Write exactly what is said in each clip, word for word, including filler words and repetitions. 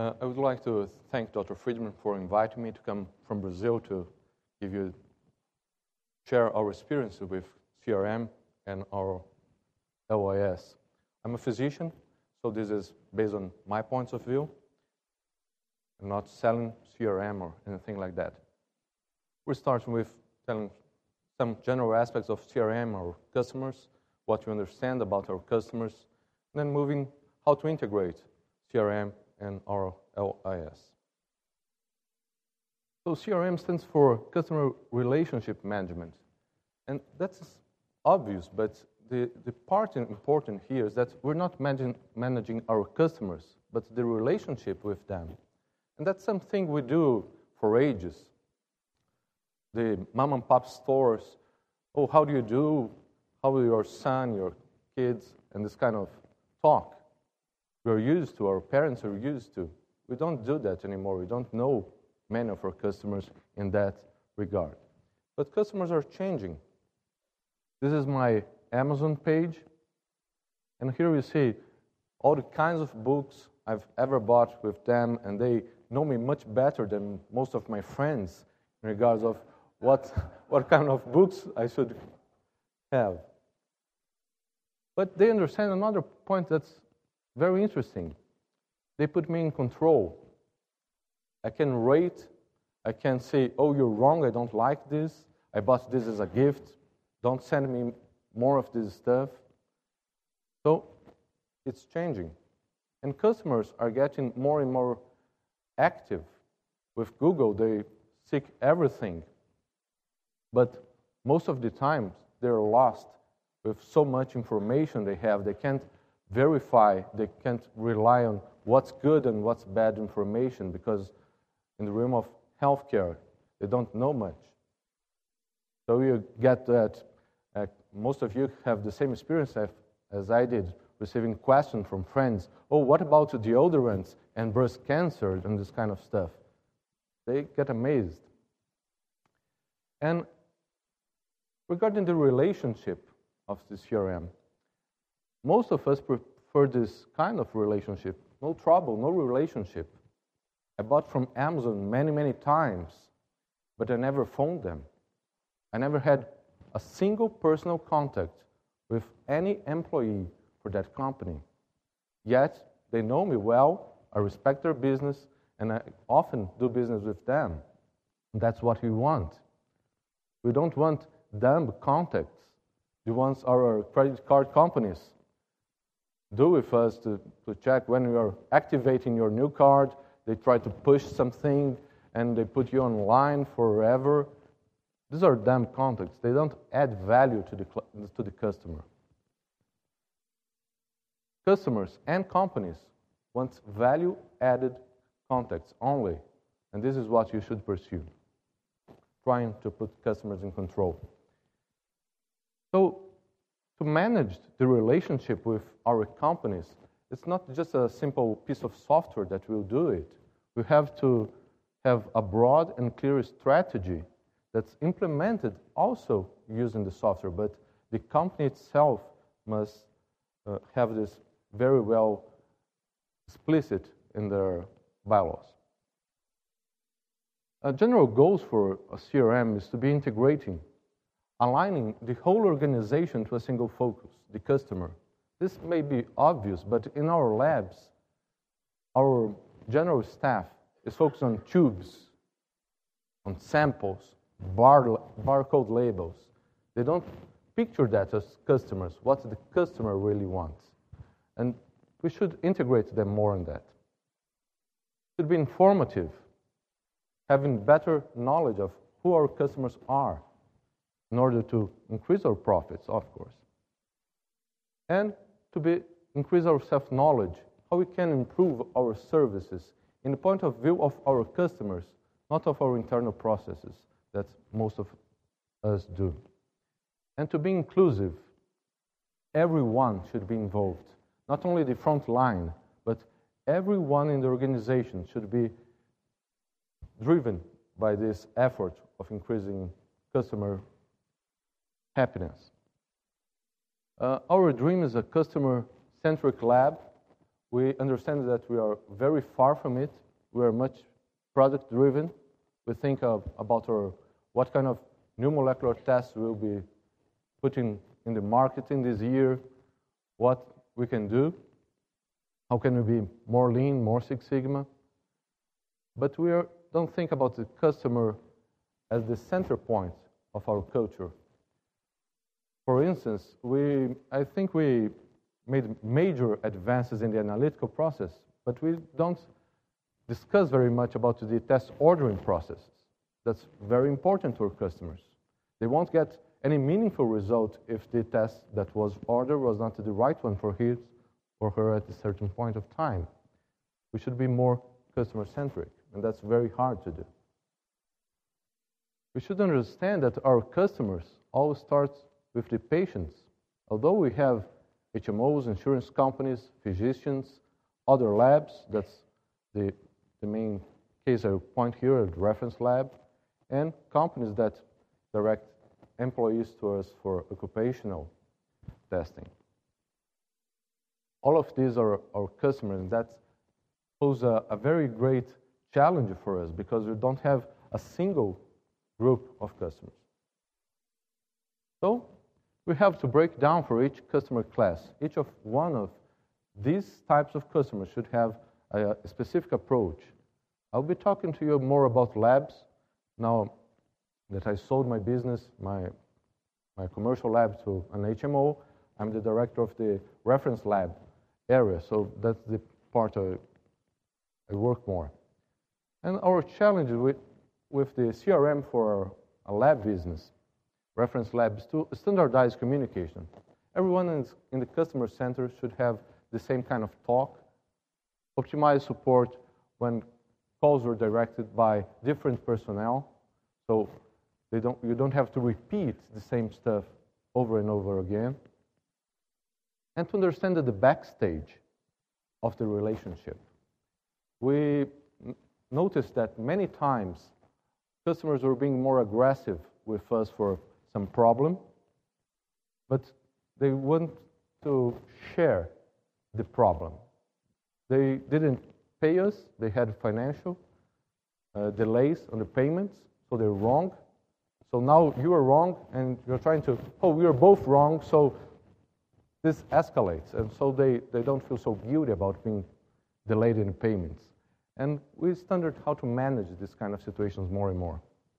Uh, I would like to thank Doctor Friedman for inviting me to come from Brazil to give you, share our experience with C R M and our L I S. I'm a physician, so this is based on my points of view. I'm not selling C R M or anything like that. We're starting with telling some general aspects of C R M, our customers, what you understand about our customers, and then moving how to integrate C R M and our L I S. So C R M stands for Customer Relationship Management. And that's obvious, but the, the part important here is that we're not managing, managing our customers, but the relationship with them. And that's something we do for ages. The mom and pop stores, oh, how do you do? How are your son, your kids, and this kind of talk. We're used to, our parents are used to. We don't do that anymore. We don't know many of our customers in that regard. But customers are changing. This is my Amazon page. And here you see all the kinds of books I've ever bought with them, and they know me much better than most of my friends in regards of what, what kind of books I should have. But they understand another point that's very interesting. They put me in control. I can rate. I can say, oh, you're wrong, I don't like this. I bought this as a gift. Don't send me more of this stuff. So it's changing. And customers are getting more and more active. With Google, they seek everything. But most of the time, they're lost with so much information they have. They can't verify, they can't rely on what's good and what's bad information, because in the realm of healthcare, they don't know much. So you get that, uh, most of you have the same experience as I did, receiving questions from friends, oh, what about deodorants and breast cancer and this kind of stuff? They get amazed. And regarding the relationship of the C R M, most of us prefer this kind of relationship. No trouble, no relationship. I bought from Amazon many, many times, but I never phoned them. I never had a single personal contact with any employee for that company. Yet, they know me well, I respect their business, and I often do business with them. That's what we want. We don't want dumb contacts. The ones our credit card companies do with us to, to check when you are activating your new card. They try to push something and they put you online forever. These are dumb contacts. They don't add value to the, to the customer. Customers and companies want value-added contacts only, and this is what you should pursue, trying to put customers in control. So, to manage the relationship with our companies, it's not just a simple piece of software that will do it. We have to have a broad and clear strategy that's implemented also using the software, but the company itself must uh, have this very well explicit in their bylaws. Uh, general goals for a C R M is to be integrating, aligning the whole organization to a single focus, the customer. This may be obvious, but in our labs, our general staff is focused on tubes, on samples, bar, barcode labels. They don't picture that as customers, what the customer really wants. And we should integrate them more in that. It should be informative, having better knowledge of who our customers are in order to increase our profits, of course. And to be, increase our self-knowledge, how we can improve our services in the point of view of our customers, not of our internal processes that most of us do. And to be inclusive, everyone should be involved. Not only the front line, but everyone in the organization should be driven by this effort of increasing customer happiness. Uh, our dream is a customer-centric lab We understand that we are very far from it. We are much product-driven. We think of, about our, what kind of new molecular tests we'll be putting in the market in this year, what we can do, how can we be more lean, more Six Sigma. But we are, don't think about the customer as the center point of our culture. For instance, we, I think we made major advances in the analytical process, but we don't discuss very much about the test ordering processes. That's very important to our customers. They won't get any meaningful result if the test that was ordered was not the right one for his or her at a certain point of time. We should be more customer-centric, and that's very hard to do. We should understand that our customers always start with the patients. Although we have H M Os, insurance companies, physicians, other labs, that's the, the main case I point here, the reference lab, and companies that direct employees to us for occupational testing. All of these are our customers, and that poses a, a very great challenge for us because we don't have a single group of customers. So we have to break down for each customer class. Each of one of these types of customers should have a, a specific approach. I'll be talking to you more about labs now that I sold my business, my, my commercial lab to an H M O. I'm the director of the reference lab area, so that's the part I, I work more. And our challenge with, with the C R M for a lab business, reference labs, to standardize communication. Everyone in, in the customer center should have the same kind of talk, optimize support when calls are directed by different personnel, so they don't, you don't have to repeat the same stuff over and over again, and to understand the backstage of the relationship. We noticed that many times customers were being more aggressive with us for some problem, but they want to share the problem. They didn't pay us, they had financial uh, delays on the payments, so they're wrong. So now you are wrong, and you're trying to, oh, we are both wrong, so this escalates. And so they, they don't feel so guilty about being delayed in payments. And we studied how to manage this kind of situations more and more.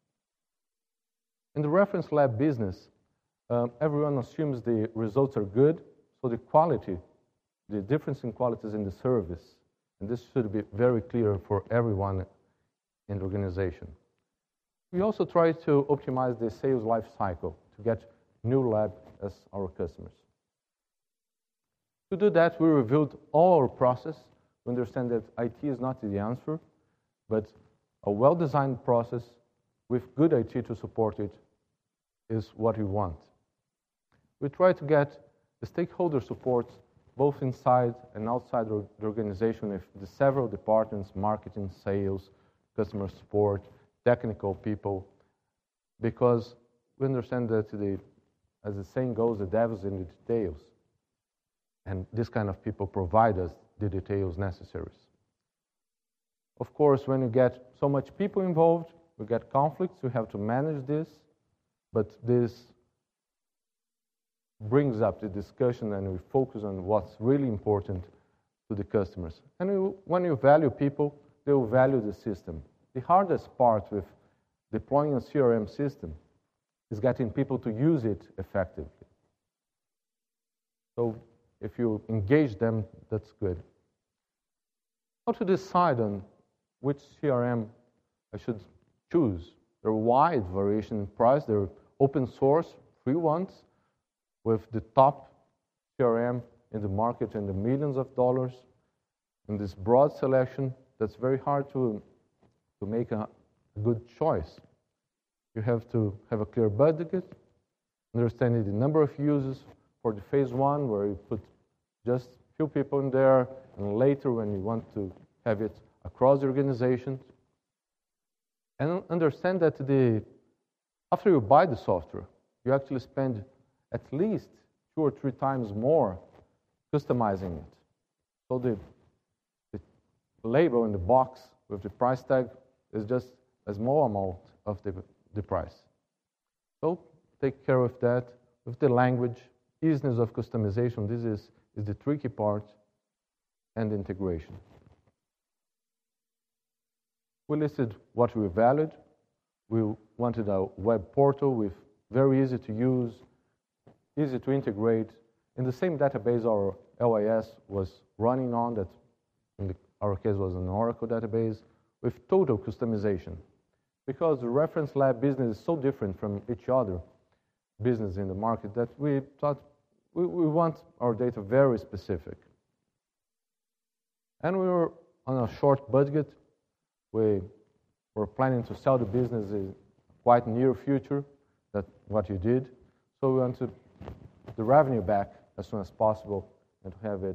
In the reference lab business, um, everyone assumes the results are good, so the quality, the difference in quality is in the service. And this should be very clear for everyone in the organization. We also try to optimize the sales life cycle to get new lab as our customers. To do that, we reviewed all our process. We understand that I T is not the answer, but a well-designed process with good I T to support it is what we want. We try to get the stakeholder support both inside and outside the organization with the several departments, marketing, sales, customer support, technical people, because we understand that, the, as the saying goes, the devil's in the details. And this kind of people provide us the details necessary. Of course, when you get so much people involved, we get conflicts, we have to manage this, but this brings up the discussion and we focus on what's really important to the customers. And we, when you value people, they will value the system. The hardest part with deploying a C R M system is getting people to use it effectively. So if you engage them, that's good. How to decide on which C R M I should choose? There are wide variation in price. There are open source, free ones, with the top C R M in the market in the millions of dollars. In this broad selection, that's very hard to, to make a, a good choice. You have to have a clear budget, understanding the number of users for the phase one, where you put just few people in there, and later when you want to have it across the organization. And understand that the, after you buy the software, you actually spend at least two or three times more customizing it. So the label in the box with the price tag is just a small amount of the, the price. So take care of that. With the language, easiness of customization, this is, is the tricky part, and integration. We listed what we valued. We wanted a web portal with very easy to use, easy to integrate, in the same database our L I S was running on, that in the, our case was an Oracle database, with total customization. Because the reference lab business is so different from each other business in the market that we thought we, we want our data very specific. And we were on a short budget. We were planning to sell the business in quite near future. That's what you did. So we wanted the revenue back as soon as possible and to have it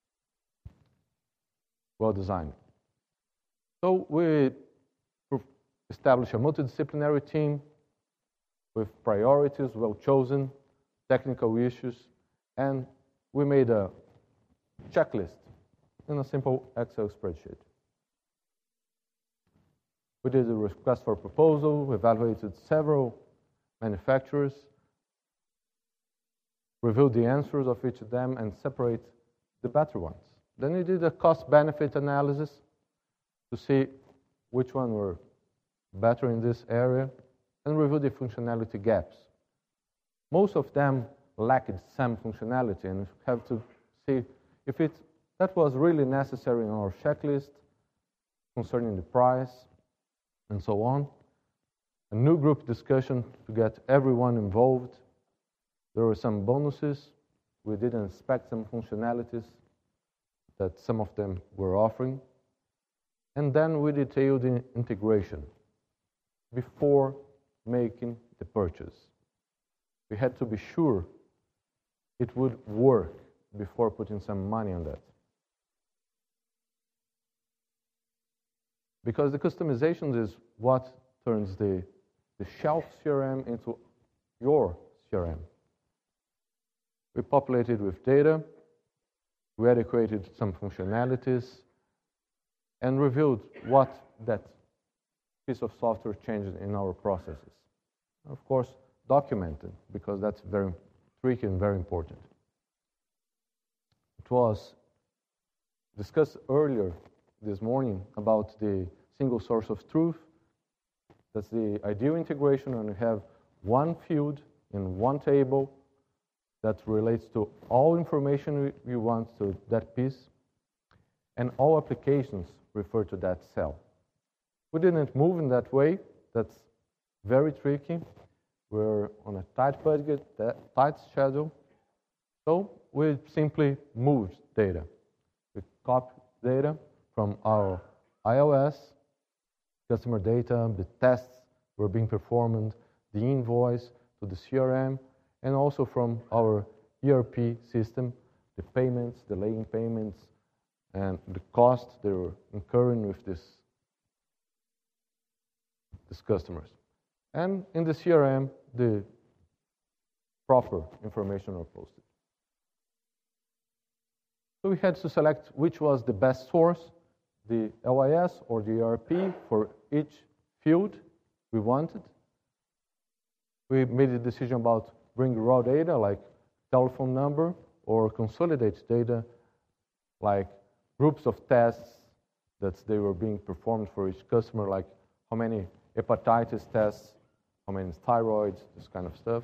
well designed. So we established a multidisciplinary team with priorities well chosen, technical issues, and we made a checklist in a simple Excel spreadsheet. We did a request for proposal, we evaluated several manufacturers, reviewed the answers of each of them, and separate the better ones. Then we did a cost-benefit analysis to see which one were better in this area, and review the functionality gaps. Most of them lacked some functionality, and we have to see if it, that was really necessary in our checklist concerning the price and so on. A new group discussion to get everyone involved. There were some bonuses. We didn't expect some functionalities that some of them were offering. And then we detailed the integration before making the purchase. We had to be sure it would work before putting some money on that. Because the customizations is what turns the, the shelf C R M into your C R M. We populated with data, we adequated some functionalities, and reviewed what that piece of software changed in our processes. Of course, documented, because that's very tricky and very important. It was discussed earlier this morning about the single source of truth. That's the ideal integration when you have one field in one table that relates to all information you want to that piece, and all applications refer to that cell. We didn't move in that way. That's very tricky. We're on a tight budget, tight schedule. So we simply moved data. We copied data from our iOS, customer data, the tests were being performed, the invoice to the C R M, and also from our E R P system, the payments, delaying payments, and the cost they were incurring with this, these customers. And in the C R M, the proper information are posted. So we had to select which was the best source, the L I S or the E R P for each field we wanted. We made a decision about bring raw data like telephone number, or consolidate data like groups of tests that they were being performed for each customer, like how many hepatitis tests, how many thyroids, this kind of stuff.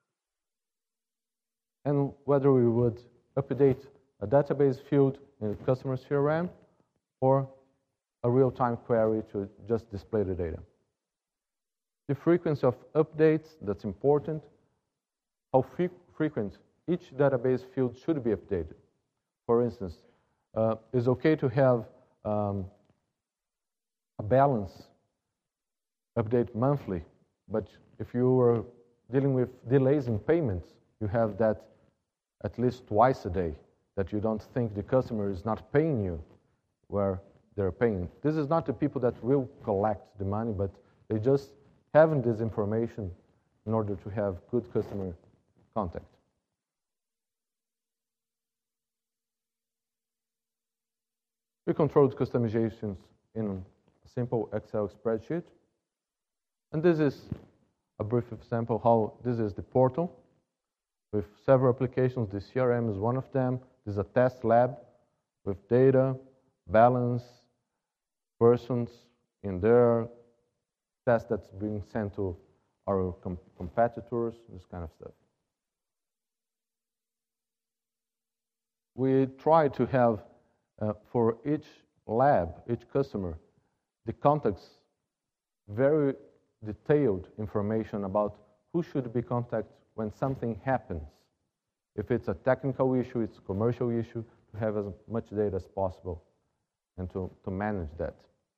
And whether we would update a database field in the customer C R M or a real-time query to just display the data. The frequency of updates, that's important. How fre frequent each database field should be updated. For instance, uh, it's okay to have um, a balance update monthly, but if you are dealing with delays in payments, you have that at least twice a day, that you don't think the customer is not paying you where they're paying. This is not the people that will collect the money, but they just having this information in order to have good customer contact. We controlled customizations in a simple Excel spreadsheet. And this is a brief example how this is the portal with several applications. The C R M is one of them. This is a test lab with data, balance, persons in there, tests that's being sent to our com competitors, this kind of stuff. We try to have, uh, for each lab, each customer, the context, very detailed information about who should be contacted when something happens. If it's a technical issue, it's a commercial issue, to have as much data as possible and to, to manage that.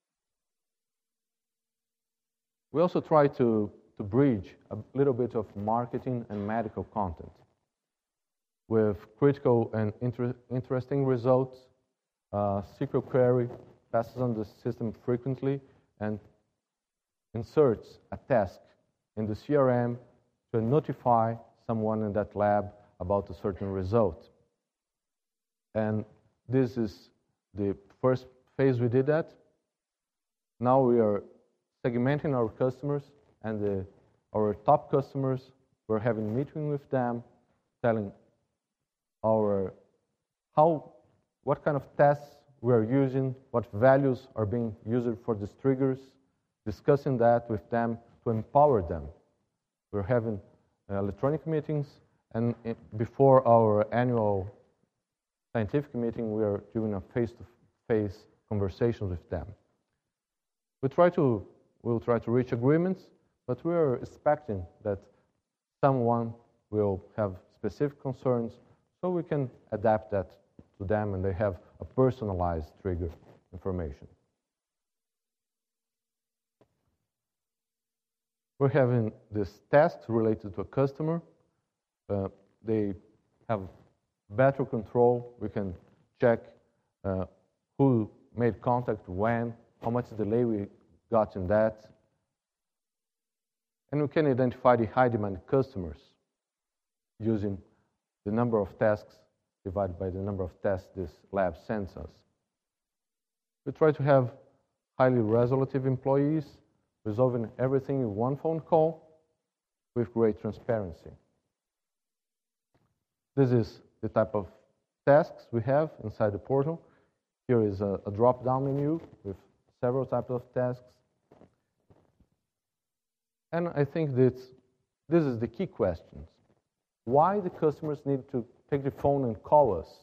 We also try to, to bridge a little bit of marketing and medical content with critical and inter interesting results. Uh, S Q L query passes on the system frequently and inserts a task in the C R M to notify someone in that lab about a certain result. And this is the first phase we did that. Now we are segmenting our customers, and the, our top customers, we're having a meeting with them, telling our how, what kind of tests we are using, what values are being used for these triggers, discussing that with them to empower them. We're having uh, electronic meetings, and it, before our annual scientific meeting, we are doing a face-to-face conversation with them. We try to, we'll try to reach agreements, but we are expecting that someone will have specific concerns, so we can adapt that to them and they have a personalized trigger information. We're having this test related to a customer. Uh, they have better control. We can check uh, who made contact when, how much delay we got in that. And we can identify the high demand customers using the number of tasks divided by the number of tests this lab sends us. We try to have highly resolutive employees, resolving everything in one phone call with great transparency. This is the type of tasks we have inside the portal. Here is a, a drop-down menu with several types of tasks. And I think that this is the key questions. Why the customers need to take the phone and call us?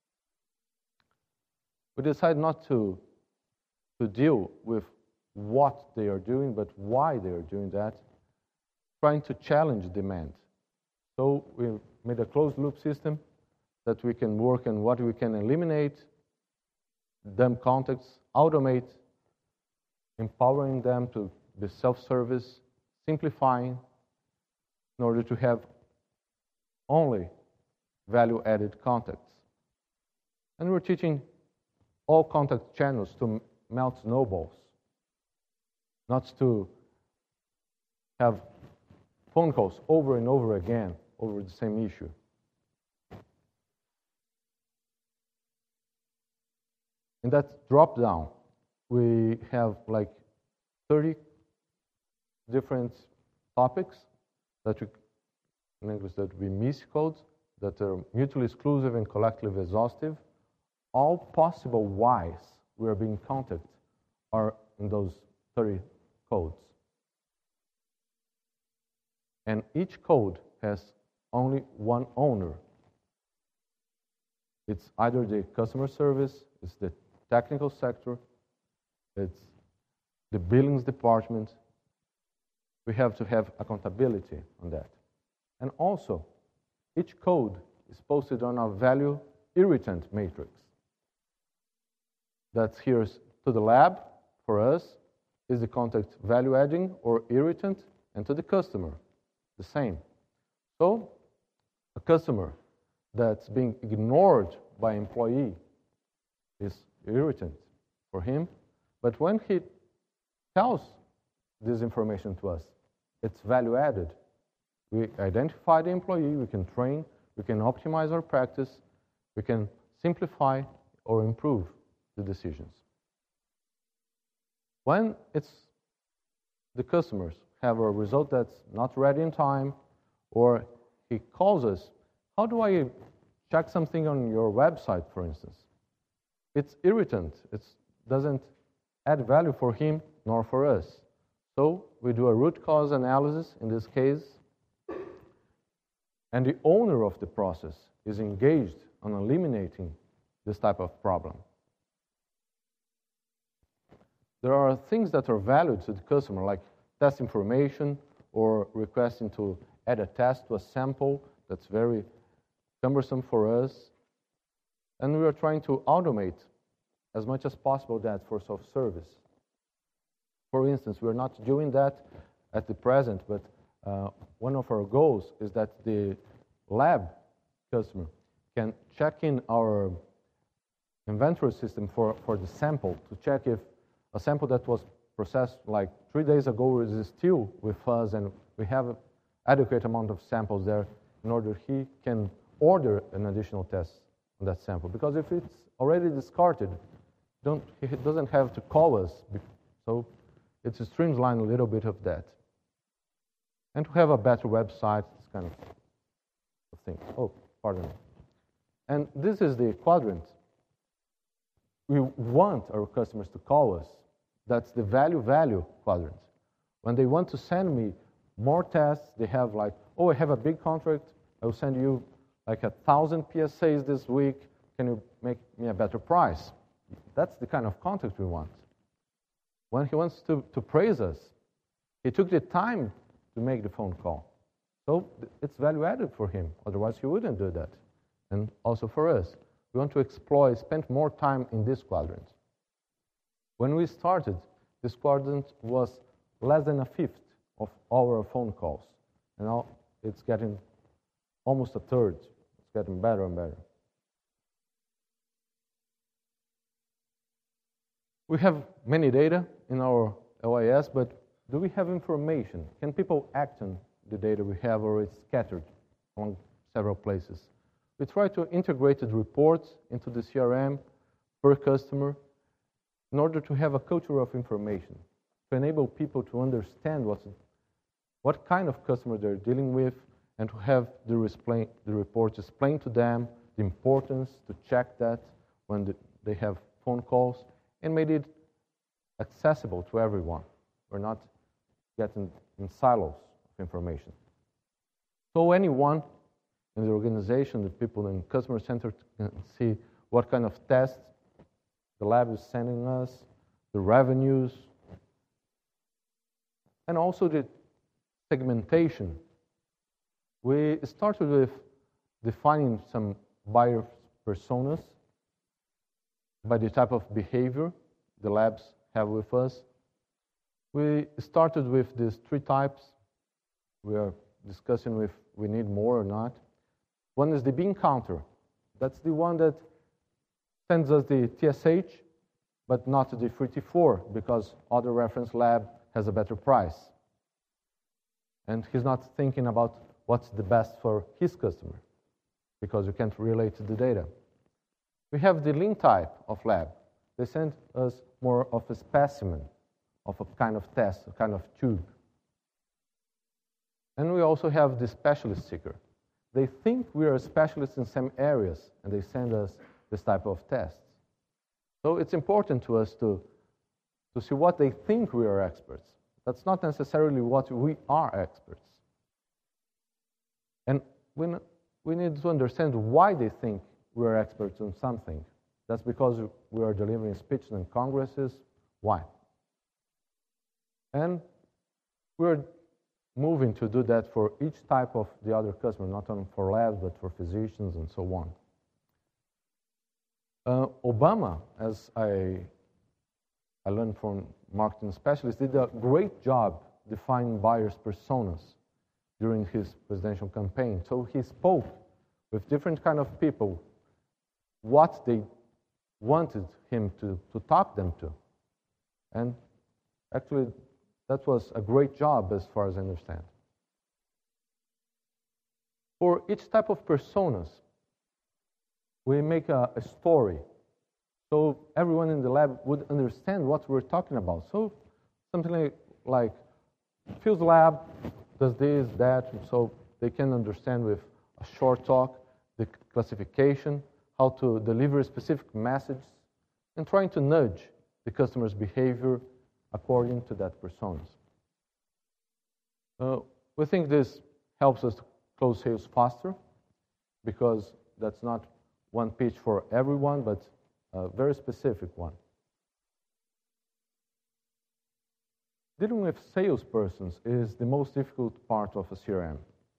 We decide not to, to deal with what they are doing, but why they are doing that, trying to challenge demand. So we made a closed loop system that we can work on what we can eliminate, dumb contacts, automate, empowering them to be self-service, simplifying in order to have only value-added contacts. And we're teaching all contact channels to melt snowballs, not to have phone calls over and over again over the same issue. In that drop-down, we have like thirty different topics that we, in English, that we miscode, that are mutually exclusive and collectively exhaustive. All possible whys we are being contacted are in those thirty codes. And each code has only one owner. It's either the customer service, it's the technical sector, it's the billings department. We have to have accountability on that. And also, each code is posted on our value irritant matrix. That's here to the lab, for us, is the contact value adding or irritant, and to the customer, the same. So, a customer that's being ignored by employee is irritant for him, but when he tells this information to us, it's value added. We identify the employee, we can train, we can optimize our practice, we can simplify or improve the decisions. When it's the customers have a result that's not ready in time, or he calls us, how do I check something on your website, for instance? It's irritant. It doesn't add value for him nor for us. So we do a root cause analysis in this case, and the owner of the process is engaged on eliminating this type of problem. There are things that are valued to the customer, like test information or requesting to add a test to a sample that's very cumbersome for us. And we are trying to automate as much as possible that for self-service. For instance, we're not doing that at the present, but uh, one of our goals is that the lab customer can check in our inventory system for, for the sample to check if a sample that was processed like three days ago is still with us, and we have an adequate amount of samples there in order he can order an additional test on that sample. Because if it's already discarded, don't, he doesn't have to call us. So it's a streamline a little bit of that. And to have a better website, this kind of thing. Oh, pardon me. And this is the quadrant. We want our customers to call us. That's the value-value quadrant. When they want to send me more tests, they have like, oh, I have a big contract. I will send you like a thousand P S As this week. Can you make me a better price? That's the kind of contact we want. When he wants to, to praise us, he took the time to make the phone call. So it's value added for him. Otherwise, he wouldn't do that. And also for us, we want to exploit, spend more time in this quadrant. When we started, this quadrant was less than a fifth of our phone calls. And now it's getting almost a third. It's getting better and better. We have many data in our L I S, but do we have information? Can people act on the data we have, or it's scattered among several places? We try to integrate the reports into the C R M per customer in order to have a culture of information, to enable people to understand what's, what kind of customer they're dealing with, and to have the, display, the report explain to them the importance to check that when the, they have phone calls, and made it accessible to everyone. We're not getting in silos of information. So anyone in the organization, the people in customer center can see what kind of tests the lab is sending us, the revenues, and also the segmentation. We started with defining some buyer personas by the type of behavior the labs have with us. We started with these three types. We are discussing if we need more or not. One is the bean counter. That's the one that sends us the T S H, but not the thirty-four, because other reference lab has a better price. And he's not thinking about what's the best for his customer, because you can't relate to the data. We have the lean type of lab. They send us more of a specimen, of a kind of test, a kind of tube. And we also have the specialist seeker. They think we are specialists in some areas, and they send us this type of tests. So it's important to us to, to see what they think we are experts. That's not necessarily what we are experts. And we, we need to understand why they think we are experts in something. That's because we are delivering speeches and congresses. Why? And we're moving to do that for each type of the other customer, not only for labs, but for physicians and so on. Uh, Obama, as I, I learned from marketing specialists, did a great job defining buyers' personas during his presidential campaign. So he spoke with different kind of people, what they wanted him to, to talk them to. And actually, that was a great job as far as I understand. For each type of personas, we make a, a story. so everyone in the lab would understand what we're talking about. So something like, like Phil's lab does this, that, so they can understand with a short talk the classification, how to deliver a specific message, and trying to nudge the customer's behavior according to that personas. Uh, we think this helps us to close sales faster, because that's not one pitch for everyone, but a very specific one. Dealing with salespersons is the most difficult part of a C R M.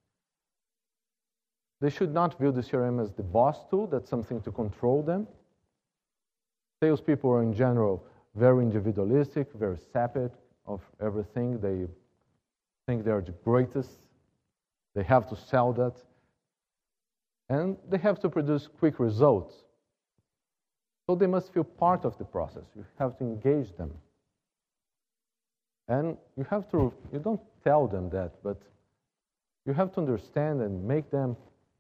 They should not view the C R M as the boss tool, that's something to control them. Salespeople are in general very individualistic, very separate of everything. They think they're the greatest. They have to sell that. And they have to produce quick results. So they must feel part of the process. You have to engage them. And you have to, you don't tell them that, but you have to understand and make them,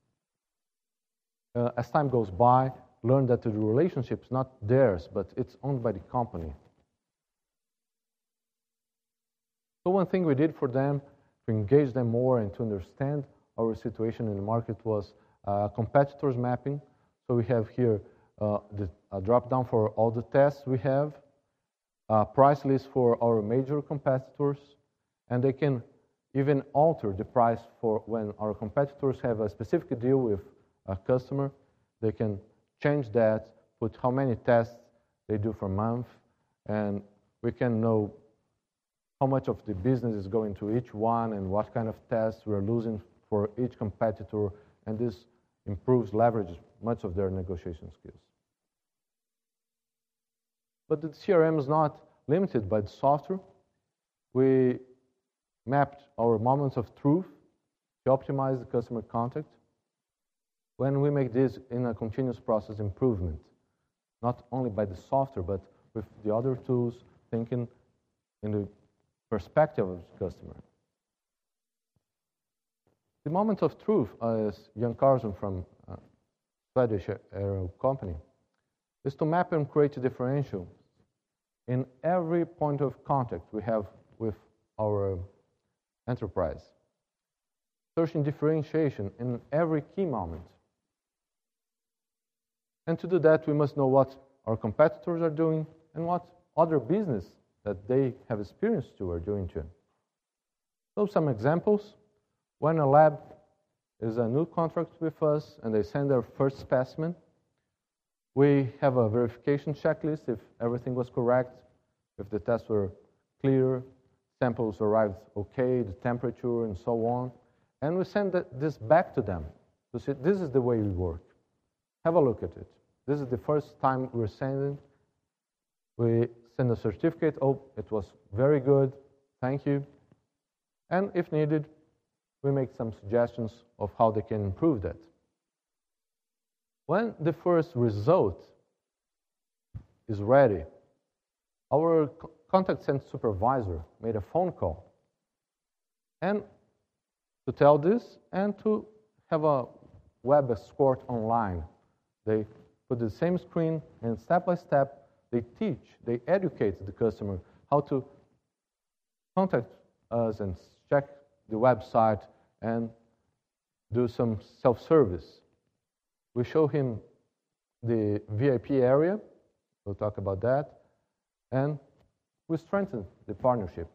uh, as time goes by, learn that the relationship is not theirs, but it's owned by the company. So one thing we did for them to engage them more and to understand our situation in the market was uh, competitors mapping. So we have here uh, the a drop down for all the tests we have, a price list for our major competitors, and they can even alter the price for when our competitors have a specific deal with a customer. They can change that, put how many tests they do per month, and we can know how much of the business is going to each one and what kind of tests we're losing for each competitor, and this improves, leverages much of their negotiation skills. But the C R M is not limited by the software. We mapped our moments of truth to optimize the customer contact. When we make this in a continuous process improvement, not only by the software, but with the other tools, thinking in the perspective of the customer. The moment of truth, as Jan Carlson from uh, Swedish Aero Company, is to map and create a differential in every point of contact we have with our enterprise. Searching differentiation in every key moment. And to do that, we must know what our competitors are doing and what other business that they have experience to are doing too. So some examples. When a lab is a new contract with us and they send their first specimen, we have a verification checklist if everything was correct, if the tests were clear, samples arrived okay, the temperature and so on. And we send this back to them to say, this is the way we work. Have a look at it. This is the first time we're sending. We send a certificate. Oh, it was very good. Thank you. And if needed, we make some suggestions of how they can improve that. When the first result is ready, our contact center supervisor made a phone call and to tell this and to have a web escort online. They put the same screen and step by step they teach, they educate the customer how to contact us and check the website and do some self-service. We show him the V I P area, we'll talk about that, and we strengthen the partnership.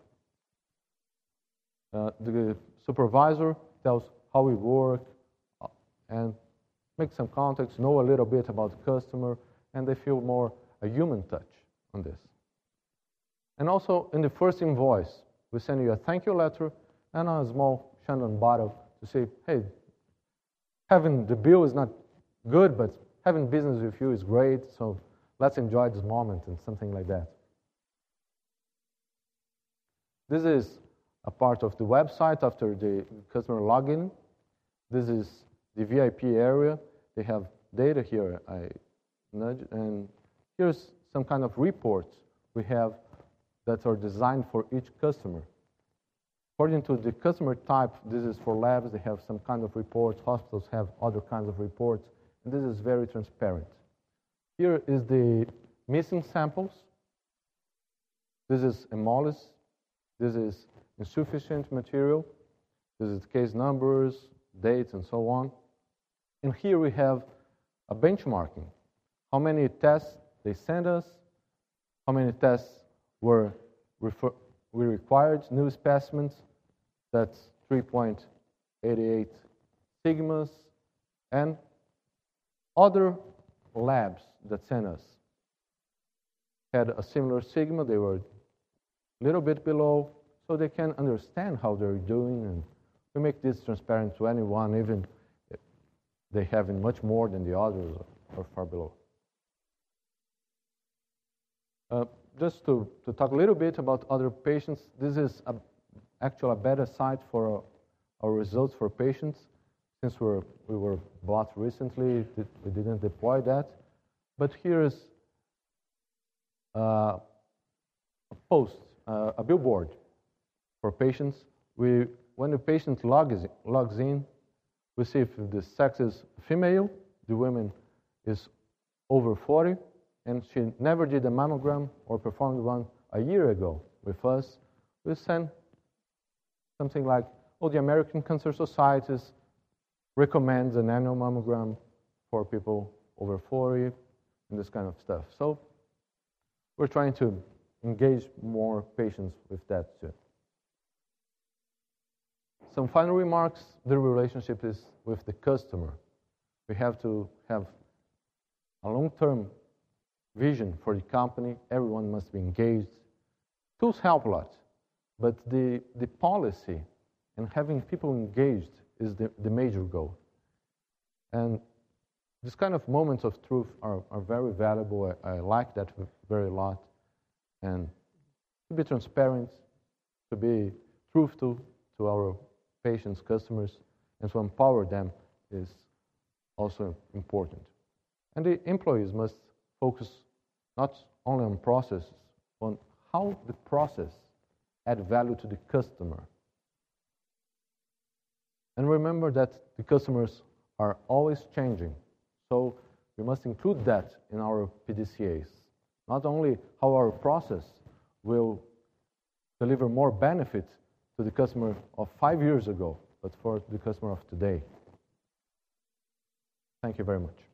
Uh, the supervisor tells how we work uh, and make some contacts, know a little bit about the customer, and they feel more a human touch on this. And also in the first invoice, we send you a thank you letter and a small Shandong bottle to say, hey, having the bill is not good, but having business with you is great, so let's enjoy this moment and something like that. This is a part of the website after the customer login. This is the V I P area. They have data here, I nudge, and here's some kind of reports we have that are designed for each customer. According to the customer type, this is for labs, they have some kind of reports, hospitals have other kinds of reports, and this is very transparent. Here is the missing samples. This is hemolysis. This is insufficient material. This is case numbers, dates, and so on. And here we have a benchmarking. How many tests they sent us, how many tests were refer we required, new specimens, that's three point eight eight sigmas, and other labs that sent us had a similar sigma. They were a little bit below, so they can understand how they're doing, and we make this transparent to anyone, even if they have much more than the others or far below. Uh, just to, to talk a little bit about other patients, this is a, actually a better site for our results for patients. Since we're, we were bought recently, we didn't deploy that. But here is uh, a post, uh, a billboard for patients. We, when the patient logs, logs in, we see if the sex is female, the woman is over forty, and she never did a mammogram or performed one a year ago with us. We send something like, oh, the American Cancer Society recommends an annual mammogram for people over forty, and this kind of stuff. So we're trying to engage more patients with that too. Some final remarks. The relationship is with the customer. We have to have a long-term vision for the company. Everyone must be engaged. Tools help a lot, but the, the policy and having people engaged is the, the major goal. And this kind of moments of truth are, are very valuable. I, I like that very lot. And to be transparent, to be truthful to our patients, customers, and to empower them is also important. And the employees must focus not only on processes, on how the process add value to the customer. And remember that the customers are always changing, so we must include that in our P D C As. Not only how our process will deliver more benefit to the customer of five years ago, but for the customer of today. Thank you very much.